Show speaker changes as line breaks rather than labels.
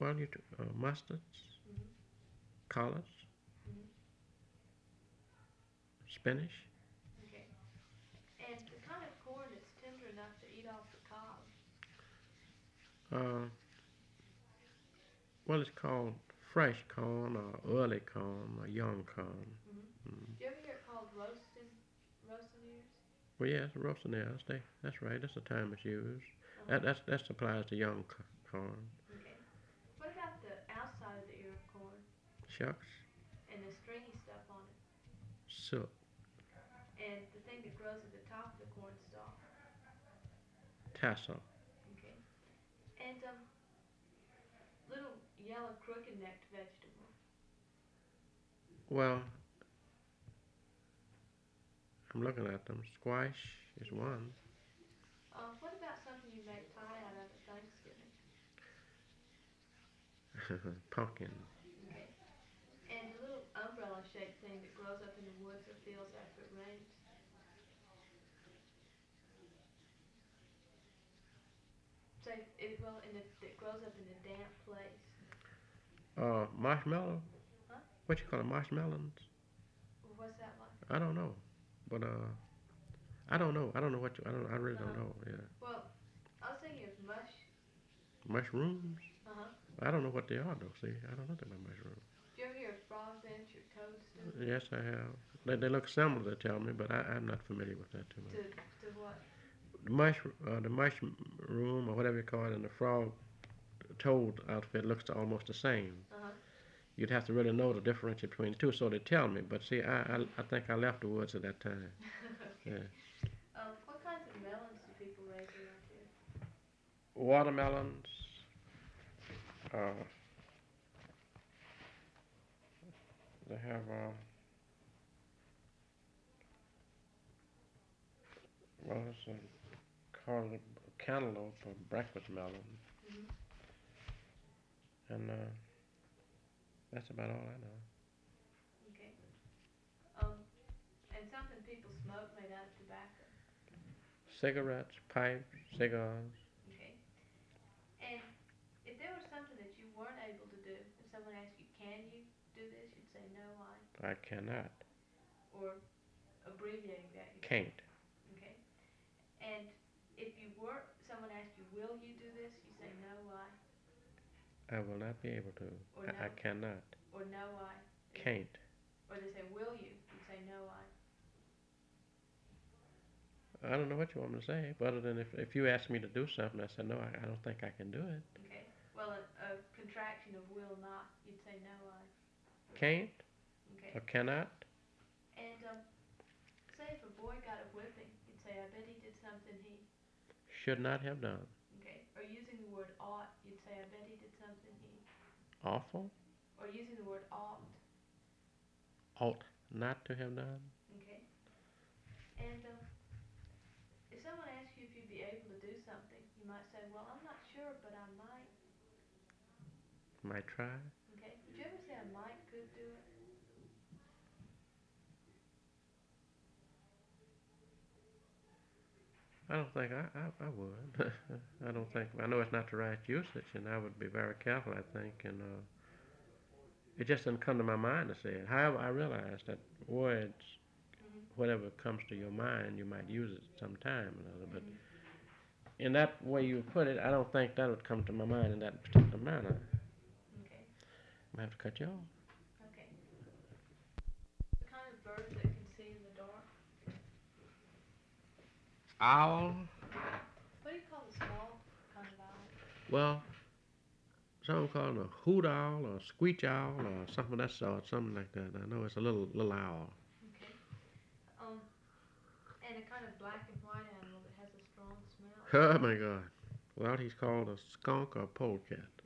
Well, mustards,
Mm-hmm.
collards,
Mm-hmm.
spinach.
Okay. And the kind of corn that's tender enough to eat off the cob.
Uh, well, it's called fresh corn or early corn or young corn.
Mm-hmm.
Mm.
Do you ever hear it called roasting ears?
Well, yes, roasting ears. That's right. That's the term it's used.
Uh-huh.
That applies to young corn.
Okay. What about the outside of the ear of corn
Shucks,
and the stringy stuff on it?
silk,
And the thing that grows at the top of the corn stalk?
tassel.
Okay. And little yellow crooked necked vegetable.
Well, I'm looking at them. Squash is
Okay.
one.
What about something you make pie out of at Thanksgiving?
Pumpkin.
Okay. And the little umbrella shaped thing that grows up in the woods or fields after it rains? Say, well, that grows up in a damp place.
Marshmallow.
Huh?
What you call it? Marshmallows?
What's that like?
I don't know, but I don't know. I don't know what you. I don't. I really
Uh
don't
huh.
know. Yeah.
Well, I was thinking of mush.
Mushrooms.
Uh huh.
I don't know what they are though. See, I don't know about mushrooms.
Do you ever hear of frog dance or toadstool?
Yes, I have. They look similar, they tell me, but I'm not familiar with that too
To
much.
to what?
The mushroom or whatever you call it, and the frog toad outfit looks almost the same.
Uh huh.
You'd have to really know the difference between the two, so they tell me. But see, I think I left the woods at that time.
Okay.
Yeah.
What kinds of melons do people raise around here?
Watermelons. Uh, they have well, it's called a cantaloupe or breakfast melon,
Mhm.
and that's about all I know.
Okay. Um, and something people smoke made out of tobacco.
Cigarettes, pipes, cigars.
Okay. And if there was something that you weren't able to do, if someone asked you, "Can you do this?" you'd say, "No, I."
I cannot,
Or abbreviating that, you'd say,
can't.
"Okay." And if you were, someone asked you, "Will you do this?" you say, "No, I."
I will not be able to.
Or
I
no,
cannot,
or no, I.
can't.
Or they say, "Will you?" you'd say, "No, I."
I don't know what you want me to say, but other than if you ask me to do something, I said no, I don't think I can do it.
Okay. Well, a contraction of will not, you'd say, "No, I."
Can't
Okay.
or cannot,
And say if a boy got a whipping, you'd say, "I bet he did something he."
should not have done.
Okay. Or using the word ought, you'd say, "I bet he did something he."
Awful,
Or using the word ought.
ought not to have done.
Okay. And if someone asks you if you'd be able to do something, you might say, "Well, I'm not sure, but I might."
Might try.
Okay. Would you ever say I might could do it?
I don't think I would. I don't
Okay.
think. I know it's not the right usage, and I would be very careful. I think, and it just didn't come to my mind to say it. However, I realize that words,
Mhm.
whatever comes to your mind, you might use it sometime or another. But
Mhm.
in that way you put it, I don't think that would come to my mind in that particular manner.
Okay.
I have to cut you off.
Okay. The kind of bird that can see in the dark.
Owl.
What do you call the small kind of owl?
Well, some call it a hoot owl or a screech owl or something of that sort, something like that. I know it's a little owl.
Okay. Um, and a kind of black and white animal that has a strong smell.
Oh my God. Well, he's called a skunk or a polecat.